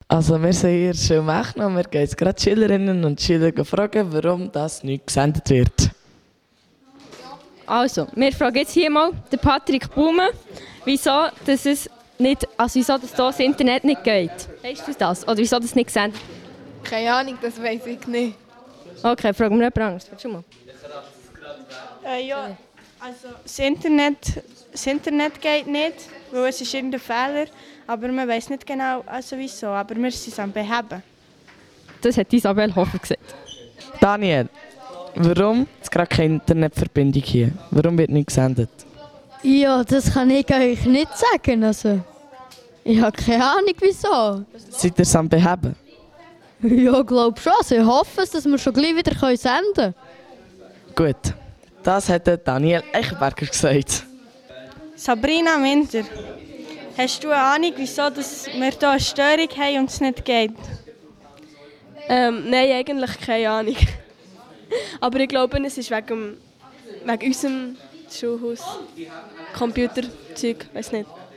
Also wir sind hier schon Mechna und wir gehen jetzt gerade Schülerinnen und Schüler fragen, warum das nicht gesendet wird. Also, wir fragen jetzt hier mal den Patrick Baume, wieso das das Internet nicht geht. Weißt du das? Oder wieso das nicht gesendet wird? Keine Ahnung, das weiß ich nicht. Okay, fragen wir jemand anderes. Schon mal. Ja, also das Internet geht nicht, weil es ist irgendein Fehler. Aber man weiß nicht genau wieso. Aber wir sind es am Beheben. Das hat Isabel Hofer gesagt. Daniel, warum ist gerade keine Internetverbindung hier? Warum wird nicht gesendet? Ja, das kann ich euch nicht sagen. Also, ich habe keine Ahnung wieso. Seid ihr es am Beheben? Ja, ich glaube schon. Also ich hoffe, dass wir schon gleich wieder senden können. Gut, das hat der Daniel Echberger gesagt. Sabrina Minder, hast du eine Ahnung, wieso dass wir hier eine Störung haben und es nicht geht? Nein, eigentlich keine Ahnung. Aber ich glaube, es ist wegen unserem Schulhaus. Computerzeug, weiß nicht.